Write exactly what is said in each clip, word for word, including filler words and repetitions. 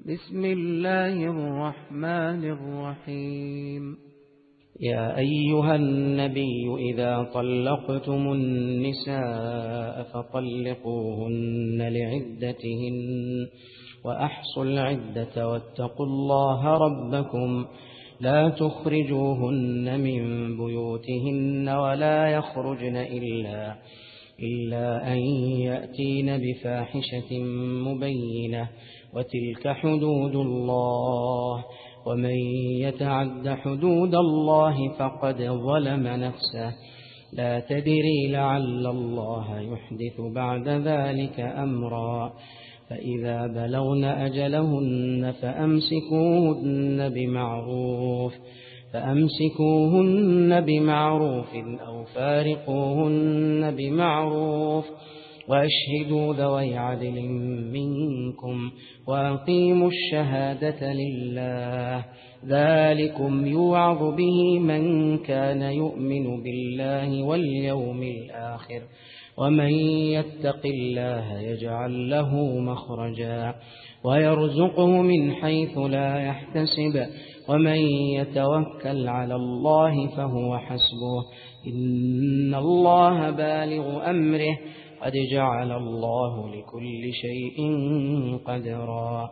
بسم الله الرحمن الرحيم. يا أيها النبي إذا طلقتم النساء فطلقوهن لعدتهن وأحصوا العدة واتقوا الله ربكم لا تخرجوهن من بيوتهن ولا يخرجن إلا, إلا أن يأتين بفاحشة مبينة وتلك حدود الله ومن يتعد حدود الله فقد ظلم نفسه لا تدري لعل الله يحدث بعد ذلك أمرا فإذا بلغن أجلهن فأمسكوهن بمعروف فأمسكوهن بمعروف أو فارقوهن بمعروف وأشهدوا ذوي عدل منكم وأقيموا الشهادة لله ذلكم يوعظ به من كان يؤمن بالله واليوم الآخر ومن يتق الله يجعل له مخرجا ويرزقه من حيث لا يحتسب ومن يتوكل على الله فهو حسبه إن الله بالغ أمره قد جعل الله لكل شيء قدرا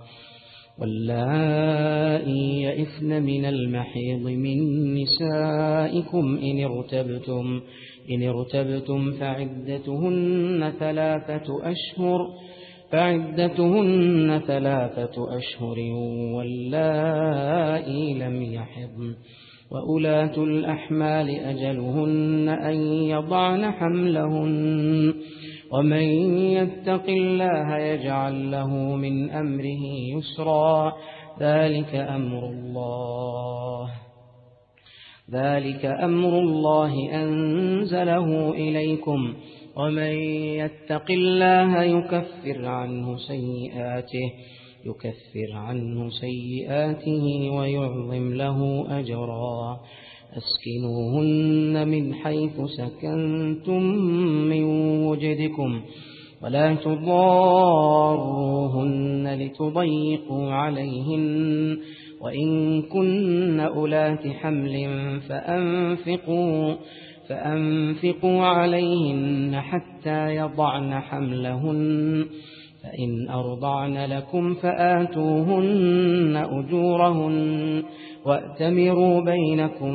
واللائي يئسن من المحيض من نسائكم إن ارتبتم, إن ارتبتم فعدتهن ثلاثة أشهر فعدتهن ثلاثة أشهر واللائي لم يحضن وأولاة الأحمال أجلهن أن يضعن حملهن ومن يتق الله يجعل له من أمره يسرا ذلك أمر الله ذلك أمر الله أنزله إليكم ومن يتق الله يكفر عنه سيئاته يكفر عنه سيئاته ويعظم له أجرا أسكنوهن من حيث سكنتم من وجدكم ولا تضاروهن لتضيقوا عليهن وإن كن أولات حمل فأنفقوا, فأنفقوا عليهن حتى يضعن حملهن فإن أرضعن لكم فآتوهن أجورهن وأتمروا بينكم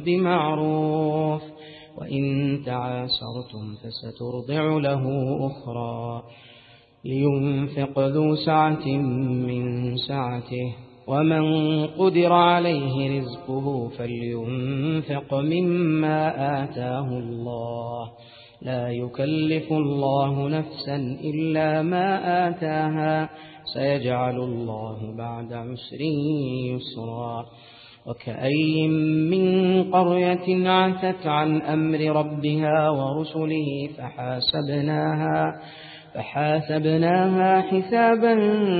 بمعروف وإن تعاسرتم فسترضع له أخرى لينفق ذو سعة من سعته ومن قدر عليه رزقه فلينفق مما آتاه الله لا يكلف الله نفسا إلا ما آتاها سيجعل الله بعد عسر يسرا وكأي من قرية عتت عن أمر ربها ورسله فحاسبناها, فحاسبناها حسابا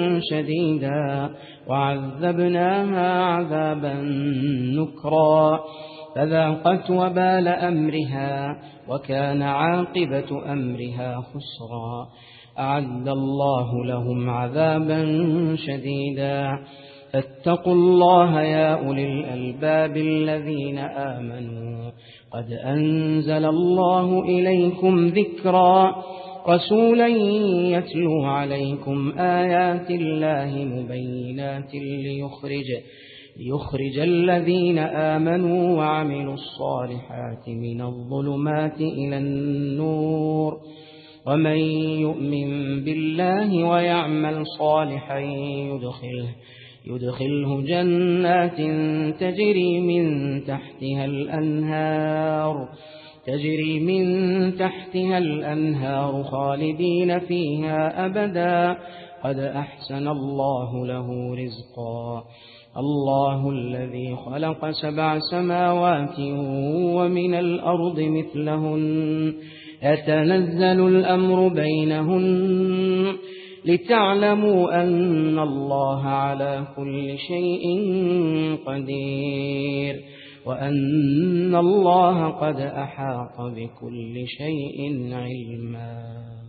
شديدا وعذبناها عذابا نكرا فذاقت وبال أمرها وكان عاقبة أمرها خسرا أعد الله لهم عذابا شديدا فاتقوا الله يا أولي الألباب الذين آمنوا قد أنزل الله إليكم ذكرا رسولا يتلو عليكم آيات الله مبينات ليخرج ليخرج الذين آمنوا وعملوا الصالحات من الظلمات إلى النور ومن يؤمن بالله ويعمل صالحا يدخله, يدخله جنات تجري من تحتها الأنهار تجري من تحتها الأنهار خالدين فيها أبدا قد أحسن الله له رزقا الله الذي خلق سبع سماوات ومن الأرض مثلهن يتنزل الأمر بينهن لتعلموا أن الله على كل شيء قدير وأن الله قد أحاط بكل شيء علما.